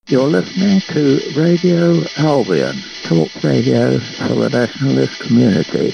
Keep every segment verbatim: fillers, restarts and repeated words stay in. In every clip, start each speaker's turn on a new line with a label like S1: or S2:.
S1: You're listening to Radio Albion, talk radio for the nationalist community.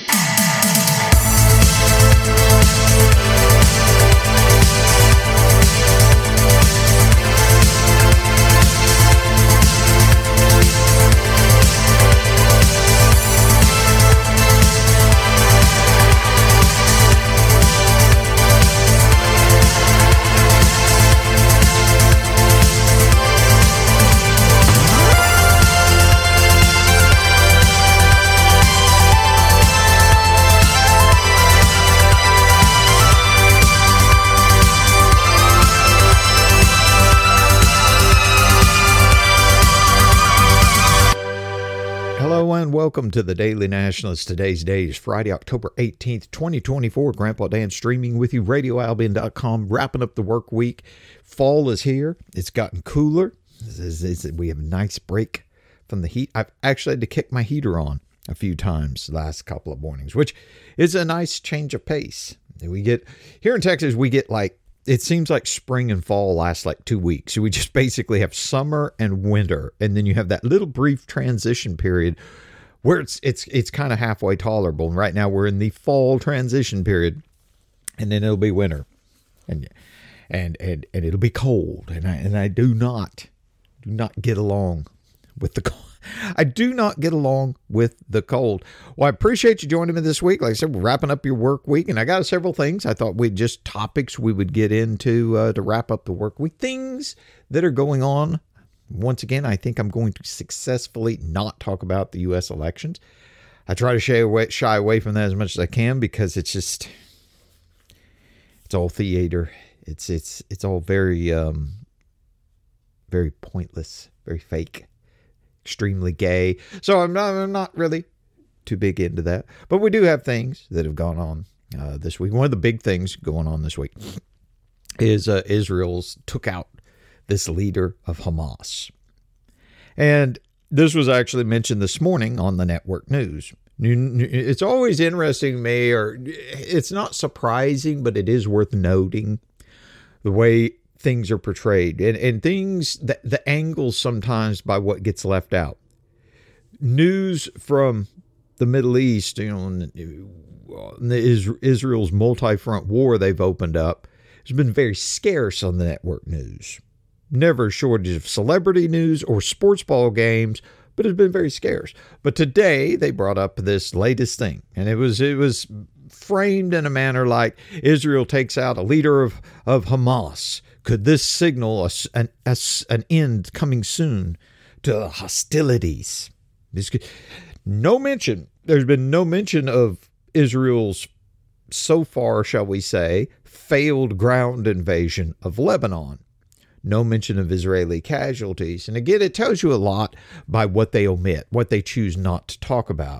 S2: Welcome to the Daily Nationalist. Today's date is Friday, October eighteenth, twenty twenty-four. Grandpa Dan streaming with you, radio albion dot com, wrapping up the work week. Fall is here. It's gotten cooler. This is, this is, we have a nice break from the heat. I've actually had to kick my heater on a few times the last couple of mornings, which is a nice change of pace. We get, here in Texas, we get like, it seems like spring and fall last like two weeks. So we just basically have summer and winter. And then you have that little brief transition period where it's it's it's kind of halfway tolerable. And right now we're in the fall transition period, and then it'll be winter, and and and, and it'll be cold. And I and I do not do not get along with the cold. I do not get along with the cold. Well, I appreciate you joining me this week. Like I said, we're wrapping up your work week, and I got several things I thought we'd just topics we would get into uh, to wrap up the work week. Things that are going on. Once again, I think I'm going to successfully not talk about the U S elections. I try to shy away, shy away from that as much as I can because it's just, it's all theater. It's it's it's all very um, very pointless, very fake, extremely gay. So I'm not I'm not really too big into that. But we do have things that have gone on uh, this week. One of the big things going on this week is uh, Israel's took out this leader of Hamas. And this was actually mentioned this morning on the network news. It's always interesting to me, or it's not surprising, but it is worth noting the way things are portrayed and, and things, that the angles sometimes by what gets left out. News from the Middle East, you know, the Israel's multi-front war they've opened up has been very scarce on the network news. Never a shortage of celebrity news or sports ball games, but it's been very scarce. But today they brought up this latest thing, and it was it was framed in a manner like Israel takes out a leader of, of Hamas. Could this signal a, an, a, an end coming soon to hostilities? This could, no mention. There's been no mention of Israel's, so far, shall we say, failed ground invasion of Lebanon. No mention of Israeli casualties. And again, it tells you a lot by what they omit, what they choose not to talk about.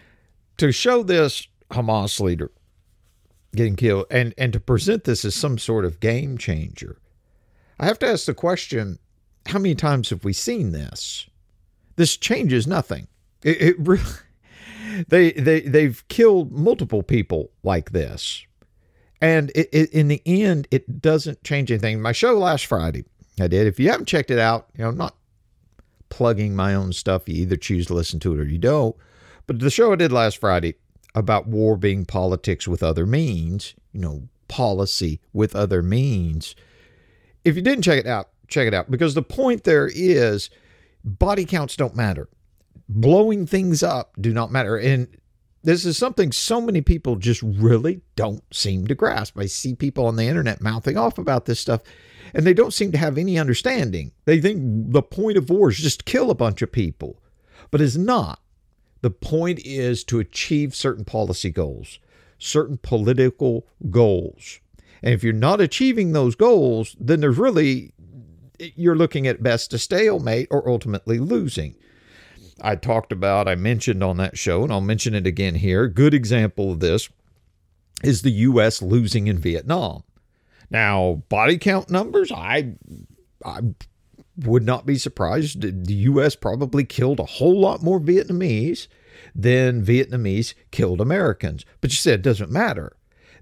S2: To show this Hamas leader getting killed and, and to present this as some sort of game changer, I have to ask the question, how many times have we seen this? This changes nothing. It, it really, they, they, they've killed multiple people like this. And it, it, in the end, it doesn't change anything. My show last Friday, I did. If you haven't checked it out, you know, I'm not plugging my own stuff. You either choose to listen to it or you don't. But the show I did last Friday about war being politics with other means, you know, policy with other means. If you didn't check it out, check it out. Because the point there is body counts don't matter. Blowing things up do not matter. And this is something so many people just really don't seem to grasp. I see people on the internet mouthing off about this stuff, and they don't seem to have any understanding. They think the point of war is just kill a bunch of people, but it's not. The point is to achieve certain policy goals, certain political goals. And if you're not achieving those goals, then there's really, you're looking at best a stalemate or ultimately losing. I talked about, I mentioned on that show, and I'll mention it again here. A good example of this is the U S losing in Vietnam. Now, body count numbers, I, I would not be surprised. The U S probably killed a whole lot more Vietnamese than Vietnamese killed Americans. But you said it doesn't matter.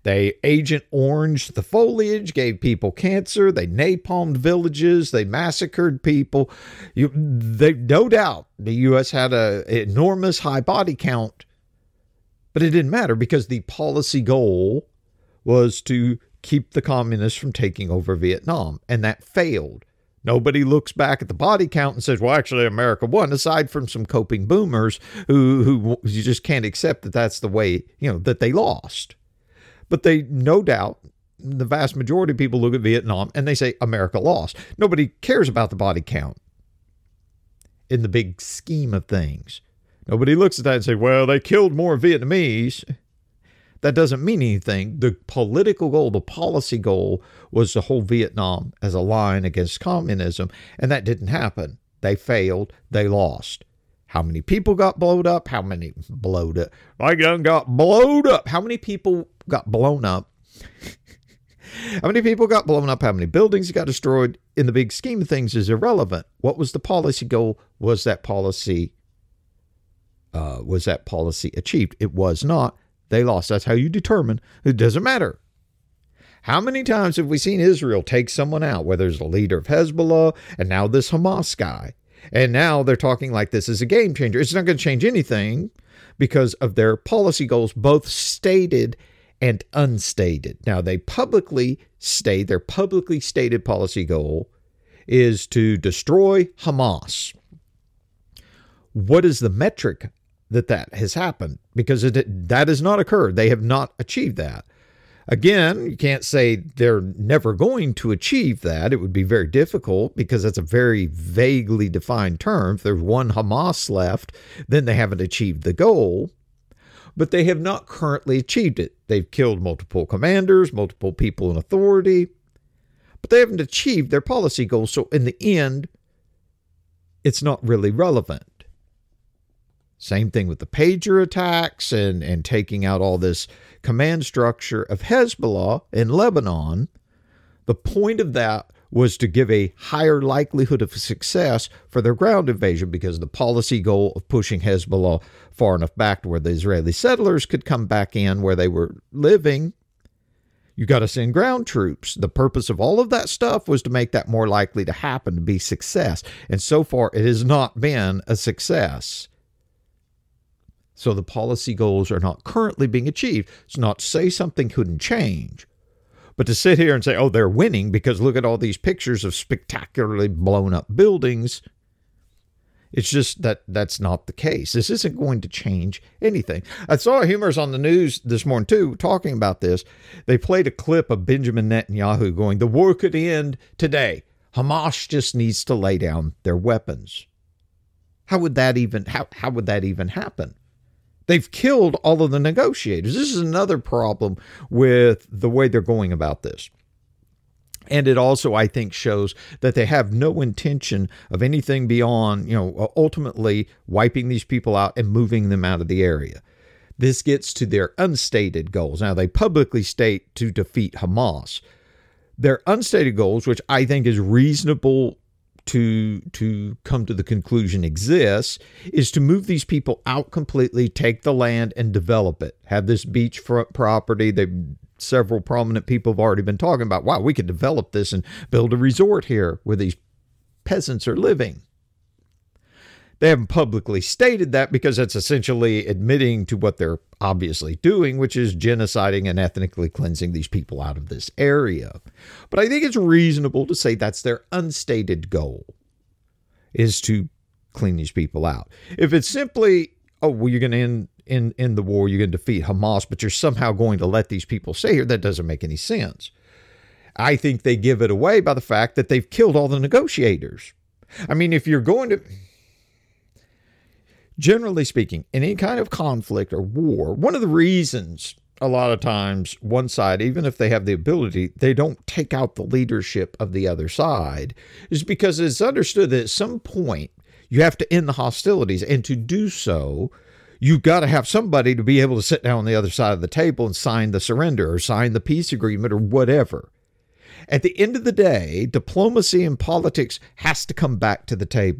S2: They Agent Orange the foliage, gave people cancer. They napalmed villages. They massacred people. You, they, no doubt the U S had an enormous high body count, but it didn't matter because the policy goal was to keep the communists from taking over Vietnam, and that failed. Nobody looks back at the body count and says, well, actually, America won, aside from some coping boomers who, who you just can't accept that that's the way, you know, that they lost. But they, no doubt, the vast majority of people look at Vietnam and they say, America lost. Nobody cares about the body count in the big scheme of things. Nobody looks at that and say, well, they killed more Vietnamese. That doesn't mean anything. The political goal, the policy goal was to hold Vietnam as a line against communism, and that didn't happen. They failed. They lost. How many people got blowed up? How many blowed up? My gun got blowed up. How many people got blown up? How many people got blown up? How many buildings got destroyed? In the big scheme of things is irrelevant. What was the policy goal? Was that policy, uh, was that policy achieved? It was not. They lost. That's how you determine. It doesn't matter. How many times have we seen Israel take someone out, whether it's the leader of Hezbollah and now this Hamas guy? And now they're talking like this is a game changer. It's not going to change anything because of their policy goals, both stated and unstated. Now, they publicly state, their publicly stated policy goal is to destroy Hamas. What is the metric that that has happened? Because it, that has not occurred. They have not achieved that. Again, you can't say they're never going to achieve that. It would be very difficult because that's a very vaguely defined term. If there's one Hamas left, then they haven't achieved the goal. But they have not currently achieved it. They've killed multiple commanders, multiple people in authority, but they haven't achieved their policy goals. So in the end, it's not really relevant. Same thing with the pager attacks and, and taking out all this command structure of Hezbollah in Lebanon. The point of that was to give a higher likelihood of success for their ground invasion because the policy goal of pushing Hezbollah far enough back to where the Israeli settlers could come back in where they were living, you got to send ground troops. The purpose of all of that stuff was to make that more likely to happen, to be success. And so far, it has not been a success. So the policy goals are not currently being achieved. It's not to say something couldn't change, but to sit here and say, oh, they're winning because look at all these pictures of spectacularly blown up buildings. It's just that that's not the case. This isn't going to change anything. I saw Humor's on the news this morning, too, talking about this. They played a clip of Benjamin Netanyahu going, the war could end today. Hamas just needs to lay down their weapons. How would that even, how, how would that even happen? They've killed all of the negotiators. This is another problem with the way they're going about this. And it also, I think, shows that they have no intention of anything beyond, you know, ultimately wiping these people out and moving them out of the area. This gets to their unstated goals. Now, they publicly state to defeat Hamas. Their unstated goals, which I think is reasonable to to come to the conclusion exists, is to move these people out completely, take the land and develop it. Have this beachfront property. They several prominent people have already been talking about, wow, we could develop this and build a resort here where these peasants are living. They haven't publicly stated that because that's essentially admitting to what they're obviously doing, which is genociding and ethnically cleansing these people out of this area. But I think it's reasonable to say that's their unstated goal, is to clean these people out. If it's simply, oh, well, you're going to end, end, end the war, you're going to defeat Hamas, but you're somehow going to let these people stay here, that doesn't make any sense. I think they give it away by the fact that they've killed all the negotiators. I mean, if you're going to... Generally speaking, in any kind of conflict or war, one of the reasons a lot of times one side, even if they have the ability, they don't take out the leadership of the other side is because it's understood that at some point you have to end the hostilities. And to do so, you've got to have somebody to be able to sit down on the other side of the table and sign the surrender or sign the peace agreement or whatever. At the end of the day, diplomacy and politics has to come back to the table.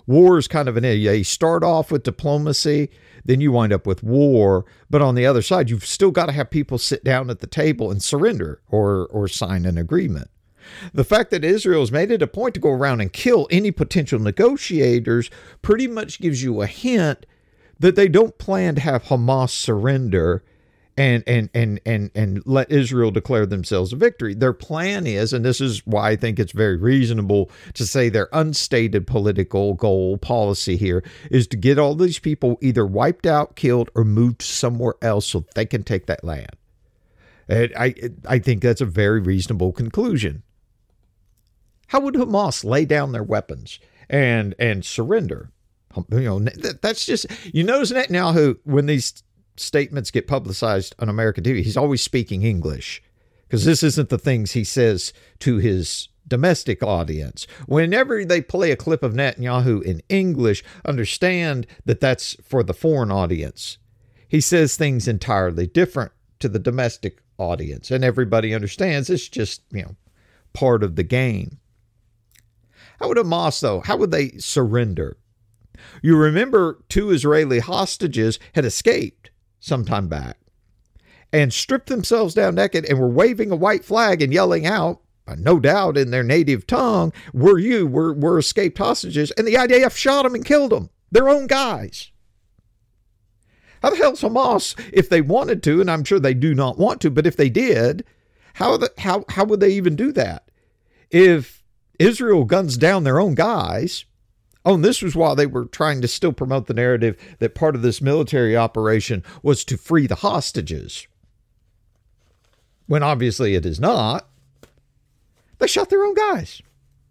S2: War is kind of an, you start off with diplomacy, then you wind up with war. But on the other side, you've still got to have people sit down at the table and surrender or, or sign an agreement. The fact that Israel has made it a point to go around and kill any potential negotiators pretty much gives you a hint that they don't plan to have Hamas surrender and and and and and let Israel declare themselves a victory. Their plan is, and this is why I think it's very reasonable to say their unstated political goal policy here is to get all these people either wiped out, killed, or moved somewhere else so they can take that land. And I I think that's a very reasonable conclusion. How would Hamas lay down their weapons and and surrender? You know, that's just, you notice Netanyahu, when these statements get publicized on American T V, he's always speaking English because this isn't the things he says to his domestic audience. Whenever they play a clip of Netanyahu in English, understand that that's for the foreign audience. He says things entirely different to the domestic audience, and everybody understands it's just, you know, part of the game. How would Hamas, though, how would they surrender? You remember two Israeli hostages had escaped some time back and stripped themselves down naked and were waving a white flag and yelling out, no doubt in their native tongue, "We're you, we're, we're escaped hostages." And the I D F shot them and killed them, their own guys. How the hell's Hamas, if they wanted to, and I'm sure they do not want to, but if they did, how the, how how would they even do that? If Israel guns down their own guys. Oh, and this was while they were trying to still promote the narrative that part of this military operation was to free the hostages. When obviously it is not. They shot their own guys.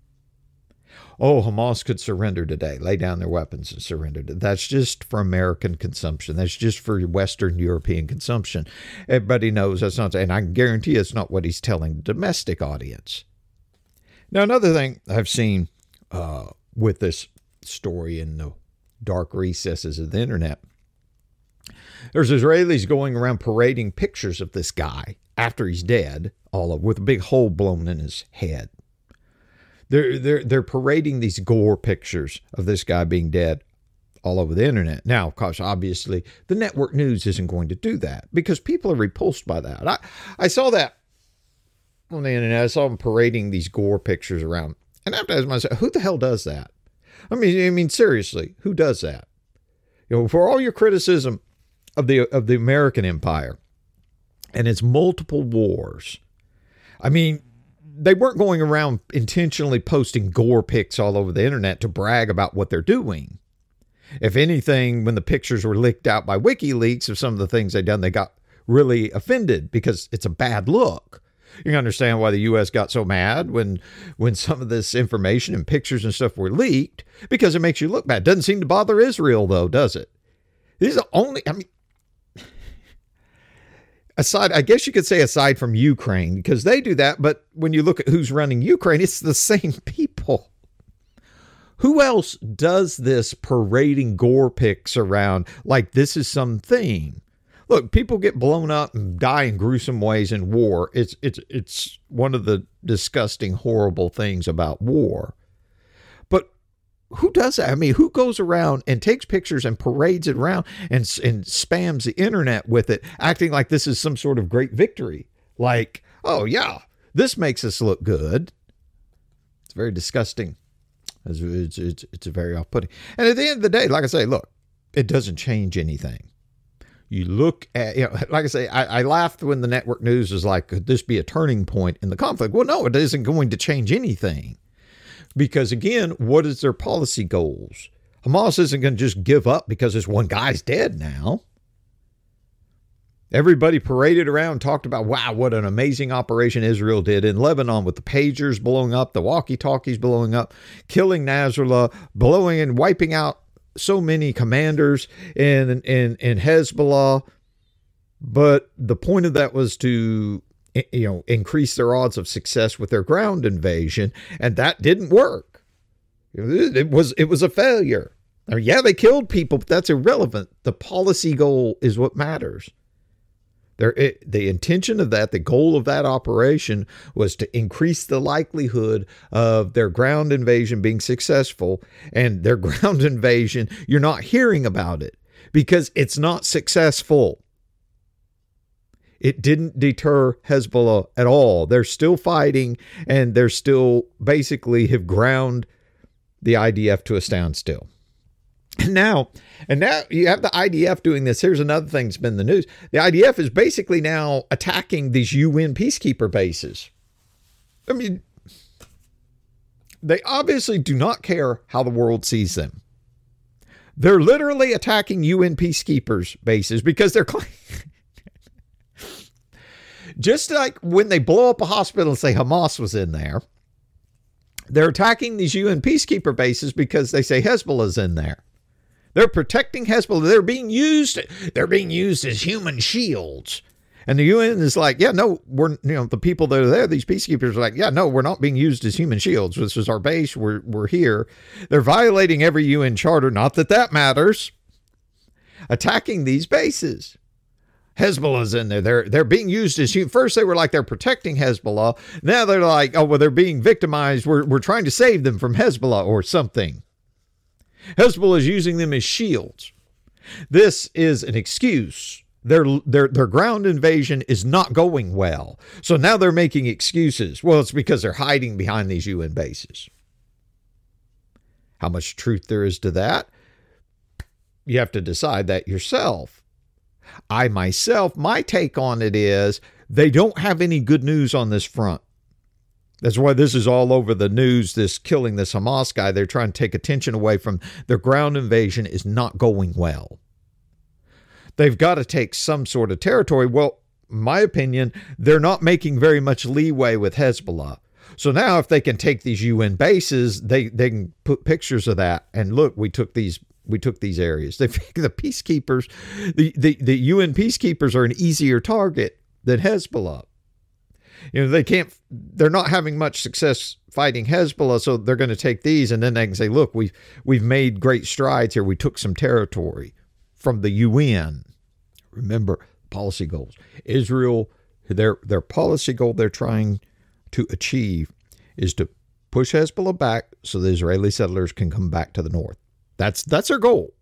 S2: Oh, Hamas could surrender today, lay down their weapons and surrender. That's just for American consumption. That's just for Western European consumption. Everybody knows that's not, and I can guarantee it's not what he's telling the domestic audience. Now, another thing I've seen uh, with this story in the dark recesses of the internet, there's Israelis going around parading pictures of this guy after he's dead, all of with a big hole blown in his head. They're they're they're parading these gore pictures of this guy being dead all over the internet. Now, of course, obviously, the network news isn't going to do that because people are repulsed by that. I I saw that on the internet. I saw them parading these gore pictures around, and I have to ask myself, who the hell does that? I mean, I mean, seriously, who does that? You know, for all your criticism of the of the American empire and its multiple wars, I mean, they weren't going around intentionally posting gore pics all over the internet to brag about what they're doing. If anything, when the pictures were leaked out by WikiLeaks of some of the things they'd done, they got really offended because it's a bad look. You can understand why the U S got so mad when when some of this information and pictures and stuff were leaked, because it makes you look bad. Doesn't seem to bother Israel, though, does it? These are only, I mean, aside, I guess you could say aside from Ukraine, because they do that. But when you look at who's running Ukraine, it's the same people. Who else does this parading gore pics around like this is something? Look, people get blown up and die in gruesome ways in war. It's it's it's one of the disgusting, horrible things about war. But who does that? I mean, who goes around and takes pictures and parades it around and, and spams the internet with it, acting like this is some sort of great victory? Like, oh, yeah, this makes us look good. It's very disgusting. It's, it's, it's, it's very off-putting. And at the end of the day, like I say, look, it doesn't change anything. You look at, you know, like I say, I, I laughed when the network news was like, could this be a turning point in the conflict? Well, no, it isn't going to change anything. Because again, what is their policy goals? Hamas isn't going to just give up because this one guy's dead now. Everybody paraded around and talked about, wow, what an amazing operation Israel did in Lebanon with the pagers blowing up, the walkie-talkies blowing up, killing Nasrallah, blowing and wiping out so many commanders in, in, in Hezbollah. But the point of that was to, you know, increase their odds of success with their ground invasion. And that didn't work. It was, it was a failure. I mean, yeah, they killed people, but that's irrelevant. The policy goal is what matters. There, it, the intention of that, the goal of that operation was to increase the likelihood of their ground invasion being successful. And their ground invasion, you're not hearing about it because it's not successful. It didn't deter Hezbollah at all. They're still fighting, and they're still basically have ground the I D F to a standstill. And now, and now you have the I D F doing this. Here's another thing that's been in the news. The I D F is basically now attacking these U N peacekeeper bases. I mean, they obviously do not care how the world sees them. They're literally attacking U N peacekeepers bases because they're just like when they blow up a hospital and say Hamas was in there. They're attacking these U N peacekeeper bases because they say Hezbollah's in there. They're protecting Hezbollah. They're being used. They're being used as human shields. And the U N is like, yeah, no, we're, you know, the people that are there, these peacekeepers are like, yeah, no, we're not being used as human shields. This is our base. We're, we're here. They're violating every U N charter. Not that that matters. Attacking these bases. Hezbollah's in there. They're, they're being used as human. First, they were like, they're protecting Hezbollah. Now they're like, oh, well, they're being victimized. We're, we're trying to save them from Hezbollah or something. Hezbollah is using them as shields. This is an excuse. Their, their, their ground invasion is not going well. So now they're making excuses. Well, it's because they're hiding behind these U N bases. How much truth there is to that? You have to decide that yourself. I myself, my take on it is they don't have any good news on this front. That's why this is all over the news, this killing this Hamas guy. They're trying to take attention away from their ground invasion is not going well. They've got to take some sort of territory. Well, my opinion, they're not making very much leeway with Hezbollah. So now if they can take these U N bases, they, they can put pictures of that. And look, we took these we took these areas. They the peacekeepers, the, the, the U N peacekeepers are an easier target than Hezbollah. You know, they can't, they're not having much success fighting Hezbollah, so they're going to take these, and then they can say, look, we've, we've made great strides here. We took some territory from the U N. Remember, policy goals. Israel, their, their policy goal they're trying to achieve is to push Hezbollah back so the Israeli settlers can come back to the north. That's, that's their goal.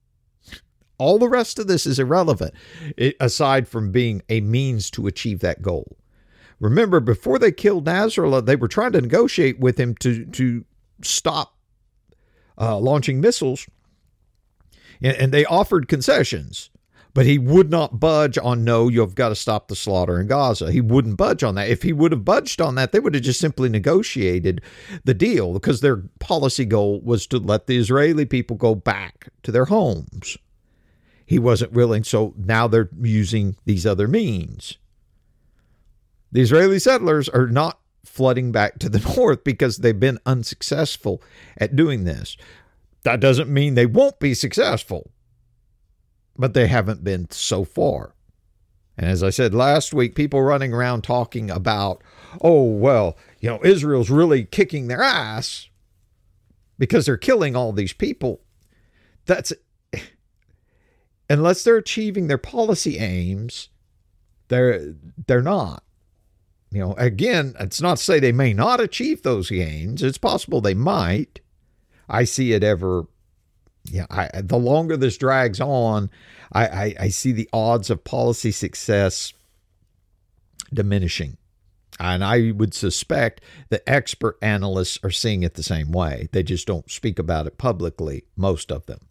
S2: All the rest of this is irrelevant, it, aside from being a means to achieve that goal. Remember, before they killed Nasrallah, they were trying to negotiate with him to, to stop uh, launching missiles. And, and they offered concessions, but he would not budge on, no, you've got to stop the slaughter in Gaza. He wouldn't budge on that. If he would have budged on that, they would have just simply negotiated the deal because their policy goal was to let the Israeli people go back to their homes. He wasn't willing, so now they're using these other means. The Israeli settlers are not flooding back to the north because they've been unsuccessful at doing this. That doesn't mean they won't be successful, but they haven't been so far. And as I said last week, people running around talking about, oh, well, you know, Israel's really kicking their ass because they're killing all these people. That's, unless they're achieving their policy aims, they're, they're not. You know, again, it's not to say they may not achieve those gains. It's possible they might. I see it ever, yeah, I, the longer this drags on, I, I, I see the odds of policy success diminishing. And I would suspect that expert analysts are seeing it the same way. They just don't speak about it publicly, most of them.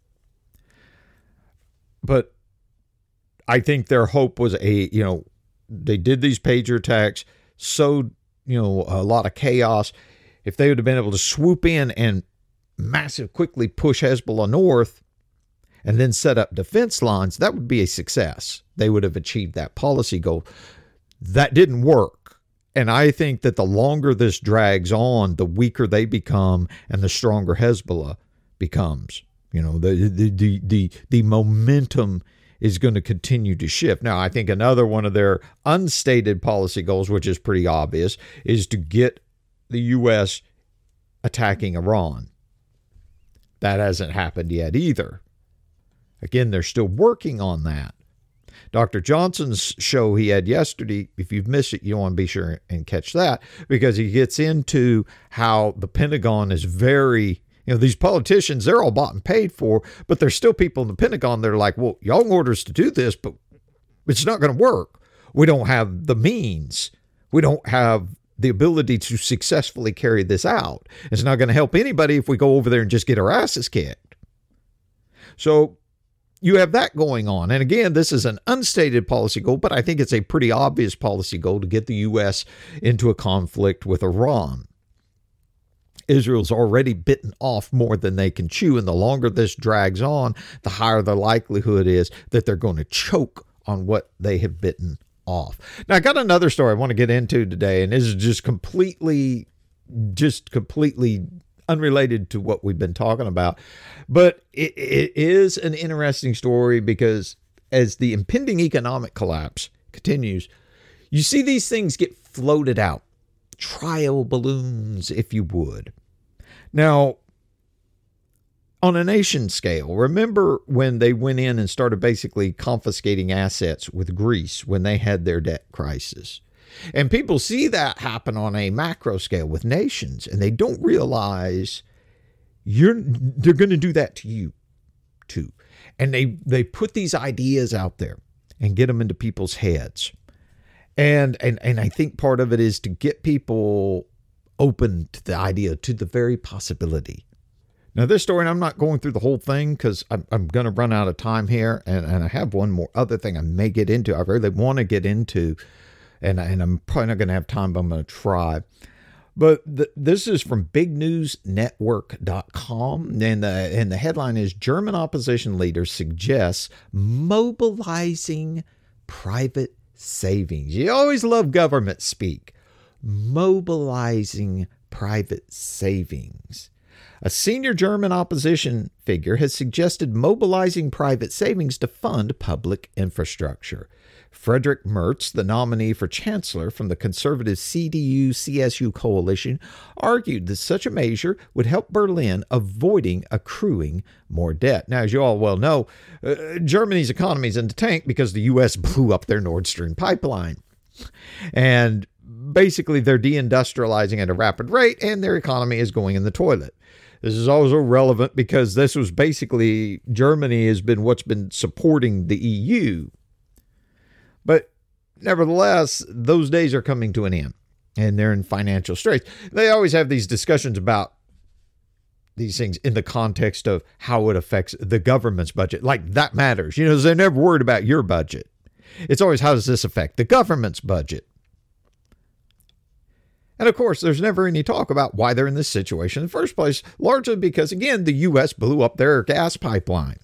S2: But I think their hope was a, you know, they did these pager attacks, sowed, you know, a lot of chaos. If they would have been able to swoop in and massive quickly push Hezbollah north and then set up defense lines, that would be a success. They would have achieved that policy goal. That didn't work. And I think that the longer this drags on, the weaker they become and the stronger Hezbollah becomes. You know, the the the the, the momentum is going to continue to shift. Now, I think another one of their unstated policy goals, which is pretty obvious, is to get the U S attacking Iran. That hasn't happened yet either. Again, they're still working on that. Doctor Johnson's show he had yesterday, if you've missed it, you want to be sure and catch that, because he gets into how the Pentagon is very, you know, these politicians, they're all bought and paid for, but there's still people in the Pentagon that are like, well, y'all want us to do this, but it's not going to work. We don't have the means. We don't have the ability to successfully carry this out. It's not going to help anybody if we go over there and just get our asses kicked. So you have that going on. And again, this is an unstated policy goal, but I think it's a pretty obvious policy goal to get the U S into a conflict with Iran. Israel's already bitten off more than they can chew, and the longer this drags on, the higher the likelihood is that they're going to choke on what they have bitten off. Now, I got another story I want to get into today, and this is just completely, just completely unrelated to what we've been talking about, but it, it is an interesting story because as the impending economic collapse continues, you see these things get floated out. Trial balloons, if you would. Now, on a nation scale, remember when they went in and started basically confiscating assets with Greece when they had their debt crisis? And people see that happen on a macro scale with nations, and they don't realize you're they're going to do that to you too. And they they put these ideas out there and get them into people's heads. And, and and I think part of it is to get people open to the idea, to the very possibility. Now, this story, and I'm not going through the whole thing because I'm, I'm going to run out of time here. And, and I have one more other thing I may get into. I really want to get into, and, and I'm probably not going to have time, but I'm going to try. But the, this is from big news network dot com. And the, and the headline is German opposition leader suggests mobilizing private savings. You always love government speak. Mobilizing private savings. A senior German opposition figure has suggested mobilizing private savings to fund public infrastructure. Friedrich Merz, the nominee for chancellor from the conservative C D U C S U coalition, argued that such a measure would help Berlin avoiding accruing more debt. Now, as you all well know, uh, Germany's economy is in the tank because the U S blew up their Nord Stream pipeline. And basically, they're deindustrializing at a rapid rate, and their economy is going in the toilet. This is also relevant because this was basically, Germany has been what's been supporting the E U. But nevertheless, those days are coming to an end, and they're in financial straits. They always have these discussions about these things in the context of how it affects the government's budget. Like, that matters. You know, they're never worried about your budget. It's always, how does this affect the government's budget? And of course, there's never any talk about why they're in this situation in the first place, largely because, again, the U S blew up their gas pipeline.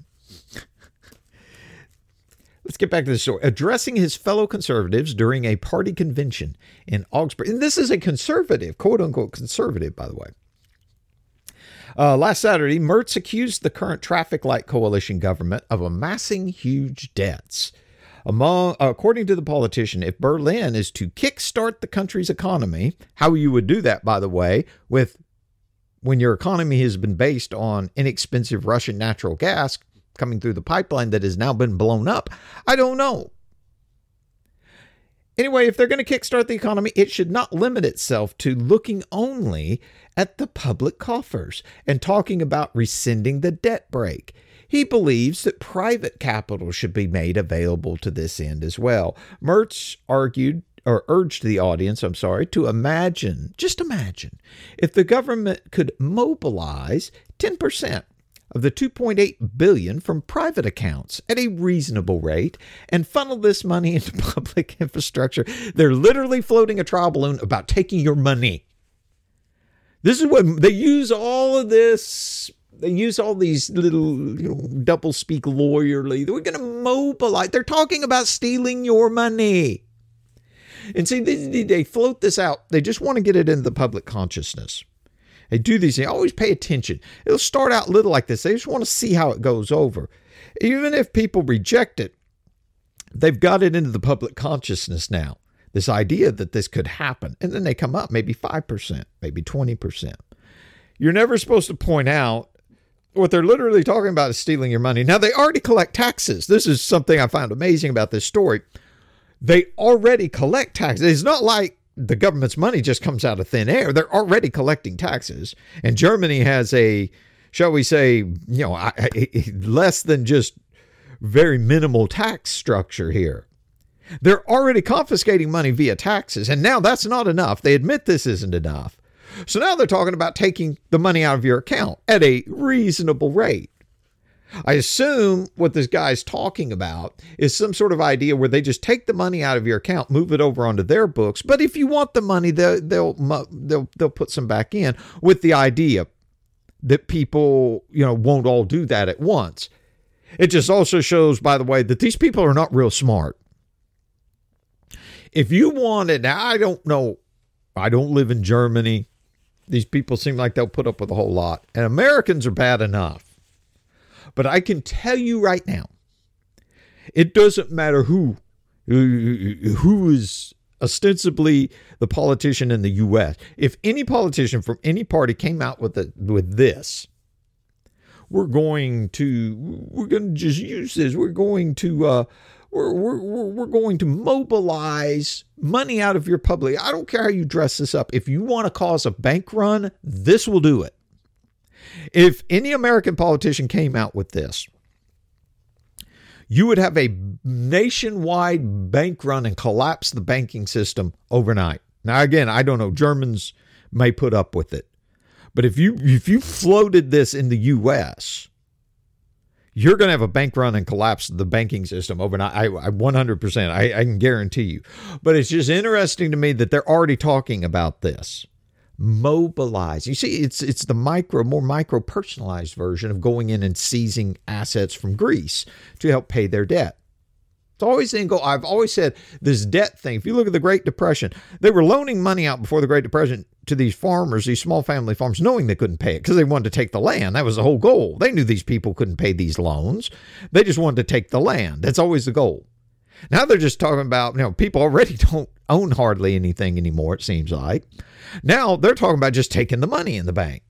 S2: Let's get back to the story. Addressing his fellow conservatives during a party convention in Augsburg. And this is a conservative, quote unquote conservative, by the way. Uh, last Saturday, Merz accused the current traffic light coalition government of amassing huge debts. Among, according to the politician, if Berlin is to kickstart the country's economy, how you would do that, by the way, with when your economy has been based on inexpensive Russian natural gas coming through the pipeline that has now been blown up, I don't know. Anyway, if they're going to kickstart the economy, it should not limit itself to looking only at the public coffers and talking about rescinding the debt brake. He believes that private capital should be made available to this end as well. Merz argued or urged the audience, I'm sorry, to imagine, just imagine, if the government could mobilize ten percent of the two point eight billion dollars from private accounts at a reasonable rate and funnel this money into public infrastructure. They're literally floating a trial balloon about taking your money. This is what they use all of this. They use all these little, you know, double speak lawyerly. We're going to mobilize. They're talking about stealing your money. And see, they, they float this out. They just want to get it into the public consciousness. They do these things. Always pay attention. It'll start out little like this. They just want to see how it goes over. Even if people reject it, they've got it into the public consciousness now. This idea that this could happen. And then they come up maybe five percent, maybe twenty percent. You're never supposed to point out What they're literally talking about is stealing your money. Now, they already collect taxes. This is something I found amazing about this story. They already collect taxes. It's not like the government's money just comes out of thin air. They're already collecting taxes. And Germany has a, shall we say, you know, I, I, less than just very minimal tax structure here. They're already confiscating money via taxes. And now that's not enough. They admit this isn't enough. So now they're talking about taking the money out of your account at a reasonable rate. I assume what this guy's talking about is some sort of idea where they just take the money out of your account, move it over onto their books. But if you want the money, they'll they'll they'll, they'll put some back in, with the idea that people, you know, won't all do that at once. It just also shows, by the way, that these people are not real smart. If you wanted, now I don't know, I don't live in Germany. These people seem like they'll put up with a whole lot. And Americans are bad enough. But I can tell you right now, it doesn't matter who, who is ostensibly the politician in the U S. If any politician from any party came out with a, with this, we're going to we're going to just use this. We're going to uh, we're we're we're going to mobilize money out of your public. I don't care how you dress this up. If you want to cause a bank run, this will do it. If any American politician came out with this, you would have a nationwide bank run and collapse the banking system overnight. Now, again, I don't know. Germans may put up with it. But if you if you floated this in the U S, you're going to have a bank run and collapse the banking system overnight. I, I one hundred percent. I, I can guarantee you. But it's just interesting to me that they're already talking about this. Mobilize. You see, it's it's the micro, more micro personalized version of going in and seizing assets from Greece to help pay their debt. It's always in go. I've always said this debt thing. If you look at the Great Depression, they were loaning money out before the Great Depression to these farmers, these small family farms, knowing they couldn't pay it because they wanted to take the land. That was the whole goal. They knew these people couldn't pay these loans. They just wanted to take the land. That's always the goal. Now they're just talking about, you know, people already don't own hardly anything anymore, it seems like. Now they're talking about just taking the money in the bank.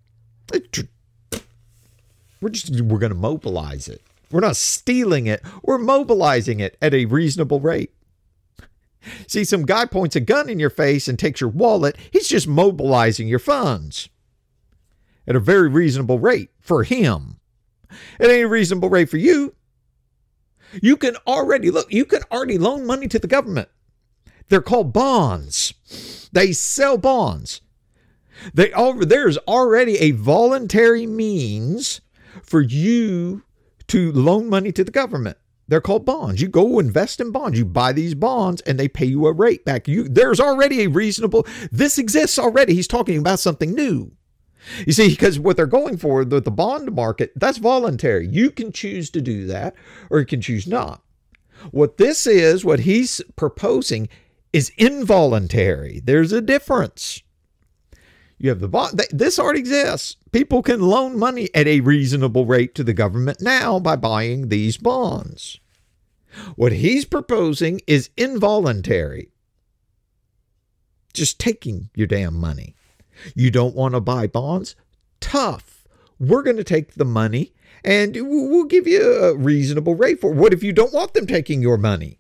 S2: We're just, we're going to mobilize it. We're not stealing it. We're mobilizing it at a reasonable rate. See, some guy points a gun in your face and takes your wallet. He's just mobilizing your funds at a very reasonable rate for him. It ain't a reasonable rate for you. You can already, look, you can already loan money to the government. They're called bonds. They sell bonds. They There's already a voluntary means for you to loan money to the government. They're called bonds. You go invest in bonds. You buy these bonds and they pay you a rate back. You, there's already a reasonable, this exists already. He's talking about something new. You see, because what they're going for, the, the bond market, that's voluntary. You can choose to do that or you can choose not. What this is, what he's proposing is involuntary. There's a difference. You have the bond. This already exists. People can loan money at a reasonable rate to the government now by buying these bonds. What he's proposing is involuntary. Just taking your damn money. You don't want to buy bonds? Tough. We're going to take the money and we'll give you a reasonable rate for it. What if you don't want them taking your money?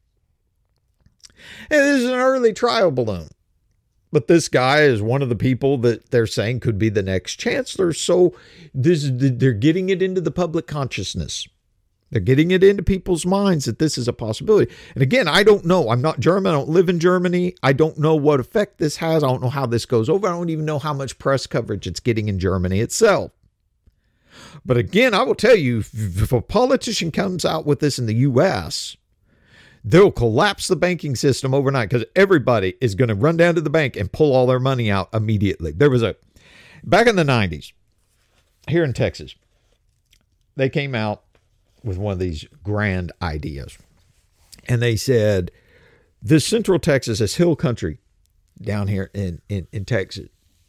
S2: And this is an early trial balloon. But this guy is one of the people that they're saying could be the next chancellor. So this, they're getting it into the public consciousness. They're getting it into people's minds that this is a possibility. And again, I don't know. I'm not German. I don't live in Germany. I don't know what effect this has. I don't know how this goes over. I don't even know how much press coverage it's getting in Germany itself. But again, I will tell you, if a politician comes out with this in the U S, they'll collapse the banking system overnight because everybody is going to run down to the bank and pull all their money out immediately. There was a, back in the nineties, here in Texas, they came out with one of these grand ideas. And they said, this Central Texas, this hill country down here in, in, in Texas,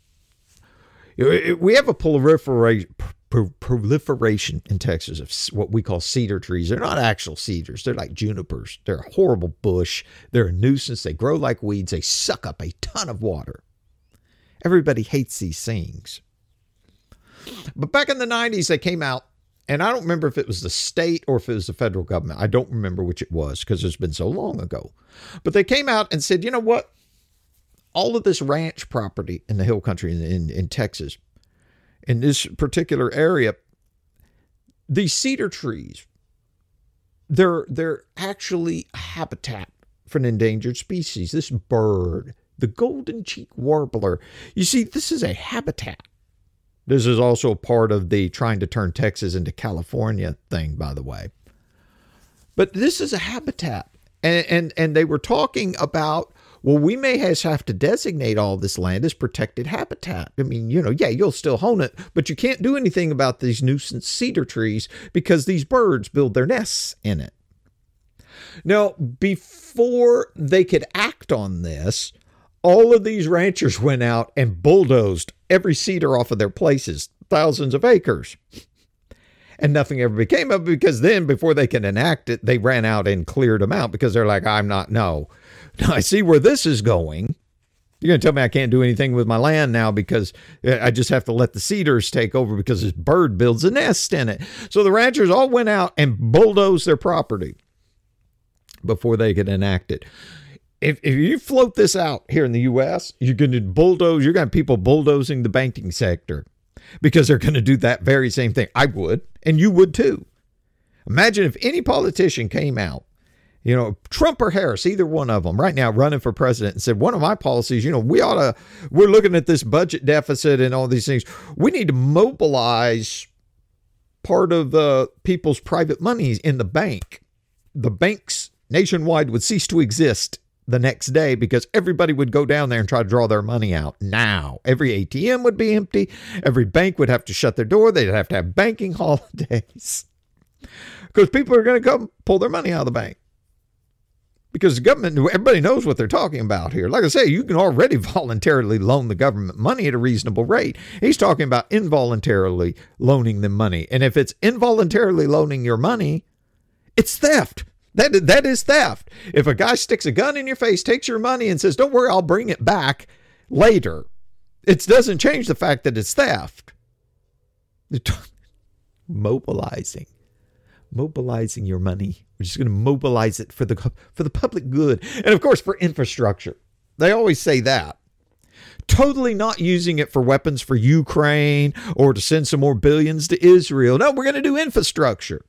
S2: we have a proliferation, proliferation in Texas of what we call cedar trees. They're not actual cedars. They're like junipers. They're a horrible bush. They're a nuisance. They grow like weeds. They suck up a ton of water. Everybody hates these things. But back in the nineties, they came out, and I don't remember if it was the state or if it was the federal government. I don't remember which it was because it's been so long ago. But they came out and said, you know what? All of this ranch property in the hill country in, in, in Texas, in this particular area, these cedar trees, they're, they're actually a habitat for an endangered species. This bird, the golden cheek warbler. You see, this is a habitat. This is also part of the trying to turn Texas into California thing, by the way. But this is a habitat. And, and, and they were talking about, well, we may have to designate all this land as protected habitat. I mean, you know, yeah, you'll still own it, but you can't do anything about these nuisance cedar trees because these birds build their nests in it. Now, before they could act on this, all of these ranchers went out and bulldozed every cedar off of their places, thousands of acres. And nothing ever became of it because then before they can enact it, they ran out and cleared them out because they're like, I'm not, no. I see where this is going. You're going to tell me I can't do anything with my land now because I just have to let the cedars take over because this bird builds a nest in it. So the ranchers all went out and bulldozed their property before they could enact it. If, if you float this out here in the U S, you're going to bulldoze, you're going to have people bulldozing the banking sector because they're going to do that very same thing. I would, and you would too. Imagine if any politician came out, you know, Trump or Harris, either one of them right now running for president and said, one of my policies, you know, we ought to, we're looking at this budget deficit and all these things. We need to mobilize part of the people's private monies in the bank. The banks nationwide would cease to exist the next day because everybody would go down there and try to draw their money out. Now, every A T M would be empty. Every bank would have to shut their door. They'd have to have banking holidays because people are going to come pull their money out of the bank. Because the government, everybody knows what they're talking about here. Like I say, you can already voluntarily loan the government money at a reasonable rate. He's talking about involuntarily loaning them money. And if it's involuntarily loaning your money, it's theft. That, that is theft. If a guy sticks a gun in your face, takes your money and says, don't worry, I'll bring it back later, it doesn't change the fact that it's theft. Mobilizing. Mobilizing your money. We're just going to mobilize it for the for the public good. And of course, for infrastructure. They always say that. Totally not using it for weapons for Ukraine or to send some more billions to Israel. No, we're going to do infrastructure.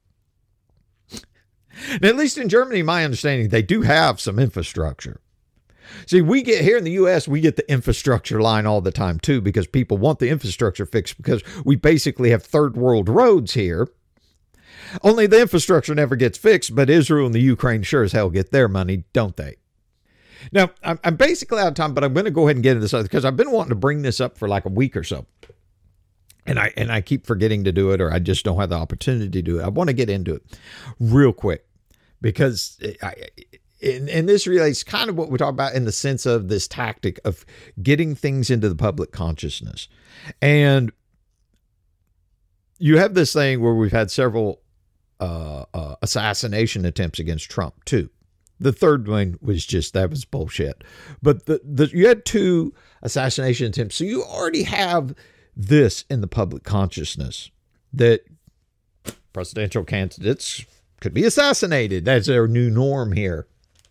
S2: And at least in Germany, my understanding, they do have some infrastructure. See, we get here in the U S, we get the infrastructure line all the time, too, because people want the infrastructure fixed because we basically have third world roads here. Only the infrastructure never gets fixed, but Israel and the Ukraine sure as hell get their money, don't they? Now, I'm, I'm basically out of time, but I'm going to go ahead and get into this other because I've been wanting to bring this up for like a week or so. And I and I keep forgetting to do it, or I just don't have the opportunity to do it. I want to get into it real quick because I, and, and this relates kind of what we talk about in the sense of this tactic of getting things into the public consciousness. And you have this thing where we've had several uh, uh, assassination attempts against Trump, too. The third one was just, that was bullshit. But the, the you had two assassination attempts. So you already have this in the public consciousness that presidential candidates could be assassinated. That's their new norm here.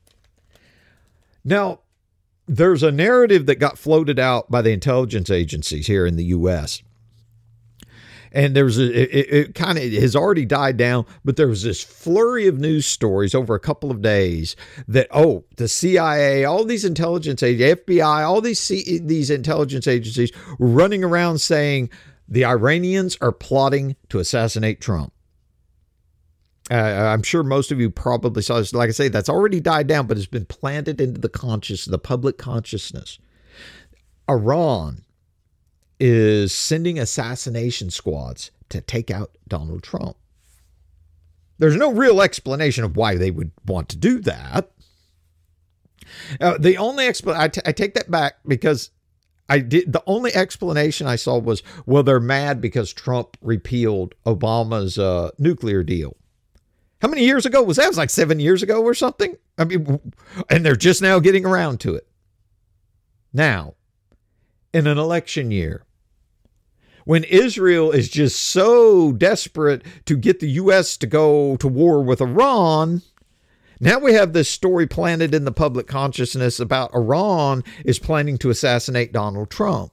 S2: Now, there's a narrative that got floated out by the intelligence agencies here in the U S. And there was a, it, it kind of has already died down, but there was this flurry of news stories over a couple of days that, oh, the C I A, all these intelligence agencies, F B I, all these C, these intelligence agencies were running around saying the Iranians are plotting to assassinate Trump. Uh, I'm sure most of you probably saw this. Like I say, that's already died down, but it's been planted into the conscious, the public consciousness. Iran is sending assassination squads to take out Donald Trump. There's no real explanation of why they would want to do that. Uh, the only explanation, I, t- I take that back because I did. The only explanation I saw was, well, they're mad because Trump repealed Obama's uh, nuclear deal. How many years ago was that? It was like seven years ago or something. I mean, and they're just now getting around to it. Now, in an election year, when Israel is just so desperate to get the U S to go to war with Iran, now we have this story planted in the public consciousness about Iran is planning to assassinate Donald Trump.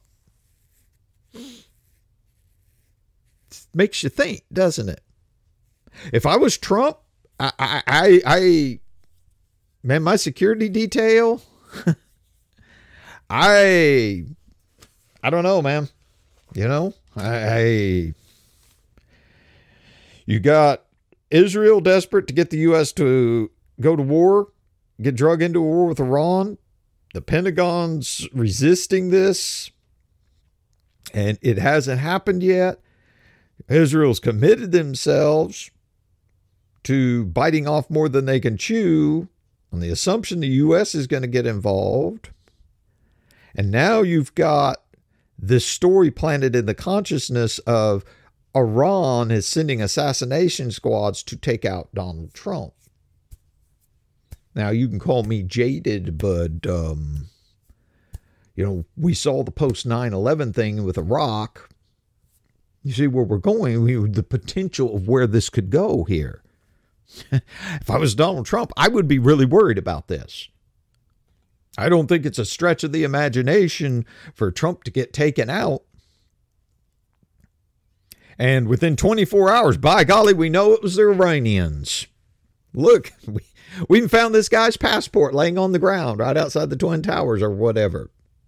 S2: Makes you think, doesn't it? If I was Trump, I, I, I, I man, my security detail, I, I don't know, man. You know, I, I, you got Israel desperate to get the U S to go to war, get drug into a war with Iran. The Pentagon's resisting this, and it hasn't happened yet. Israel's committed themselves to biting off more than they can chew on the assumption the U S is going to get involved. And now you've got this story planted in the consciousness of Iran is sending assassination squads to take out Donald Trump. Now, you can call me jaded, but, um, you know, we saw the post nine eleven thing with Iraq. You see where we're going, we, the potential of where this could go here. If I was Donald Trump, I would be really worried about this. I don't think it's a stretch of the imagination for Trump to get taken out. And within twenty-four hours, by golly, we know it was the Iranians. Look, we, we even found this guy's passport laying on the ground right outside the Twin Towers or whatever.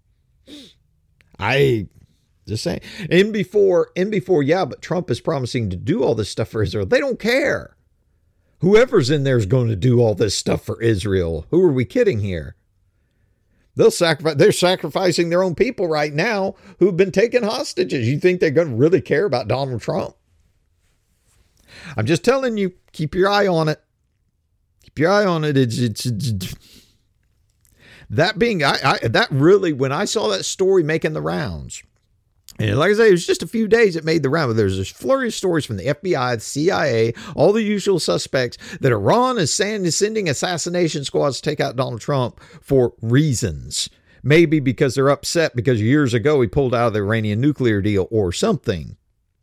S2: I just saying. And before, and before, yeah, but Trump is promising to do all this stuff for Israel. They don't care. Whoever's in there is going to do all this stuff for Israel. Who are we kidding here? They'll sacrifice, they're sacrificing their own people right now who've been taken hostages. You think they're going to really care about Donald Trump? I'm just telling you, keep your eye on it. Keep your eye on it. It's, it's, it's that being, I, I, that really, when I saw that story making the rounds, and like I say, it was just a few days it made the round, but there's this flurry of stories from the F B I, the C I A, all the usual suspects that Iran is, saying, is sending assassination squads to take out Donald Trump for reasons. Maybe because they're upset because years ago he pulled out of the Iranian nuclear deal or something.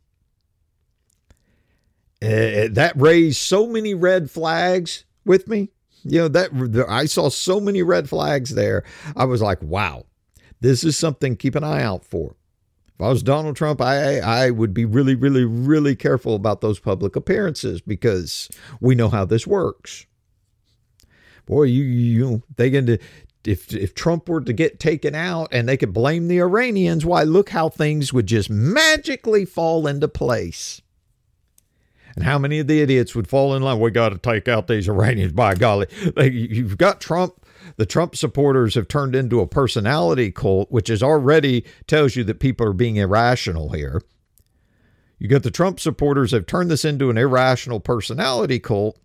S2: Uh, that raised so many red flags with me. You know, that I saw so many red flags there. I was like, wow, this is something to keep an eye out for. If I was Donald Trump, I I would be really, really, really careful about those public appearances because we know how this works. Boy, you you they going to if if Trump were to get taken out and they could blame the Iranians, why look how things would just magically fall into place. And how many of the idiots would fall in line? We got to take out these Iranians, by golly. You've got Trump. The Trump supporters have turned into a personality cult, which is already tells you that people are being irrational here. You got the Trump supporters have turned this into an irrational personality cult.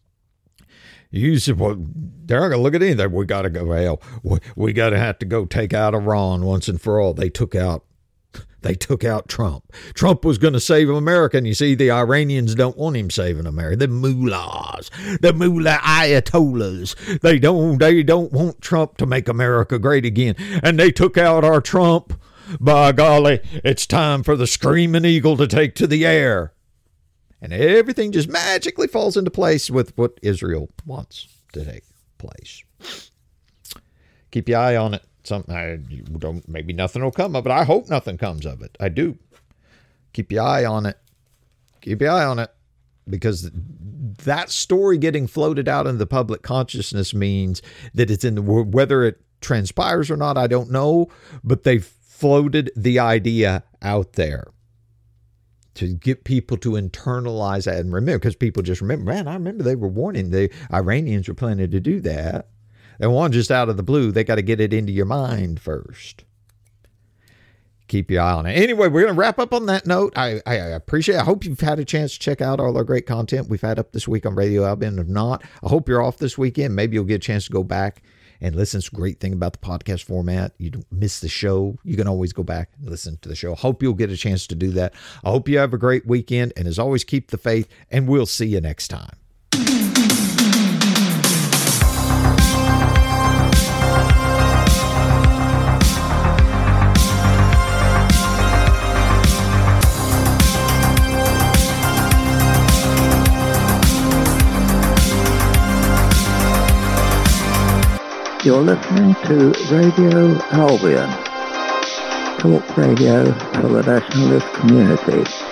S2: You said, well, they're not going to look at anything. We got to go, well, we, we got to have to go take out Iran once and for all. They took out They took out Trump. Trump was going to save America, and you see the Iranians don't want him saving America. The mullahs, the mullah ayatollahs, they don't, they don't want Trump to make America great again. And they took out our Trump. By golly, it's time for the screaming eagle to take to the air. And everything just magically falls into place with what Israel wants to take place. Keep your eye on it. Some, I don't, maybe nothing will come of it. I hope nothing comes of it. I do. Keep your eye on it. Keep your eye on it. Because that story getting floated out into the public consciousness means that it's in the, whether it transpires or not, I don't know. But they've floated the idea out there to get people to internalize that and remember. Because people just remember, man, I remember they were warning the Iranians were planning to do that. And one just out of the blue, they got to get it into your mind first. Keep your eye on it. Anyway, we're going to wrap up on that note. I, I, I appreciate it. I hope you've had a chance to check out all our great content we've had up this week on Radio Albion. If not, I hope you're off this weekend. Maybe you'll get a chance to go back and listen. It's a great thing about the podcast format. You don't miss the show. You can always go back and listen to the show. Hope you'll get a chance to do that. I hope you have a great weekend. And as always, keep the faith. And we'll see you next time.
S1: You're listening to Radio Albion, talk radio for the nationalist community.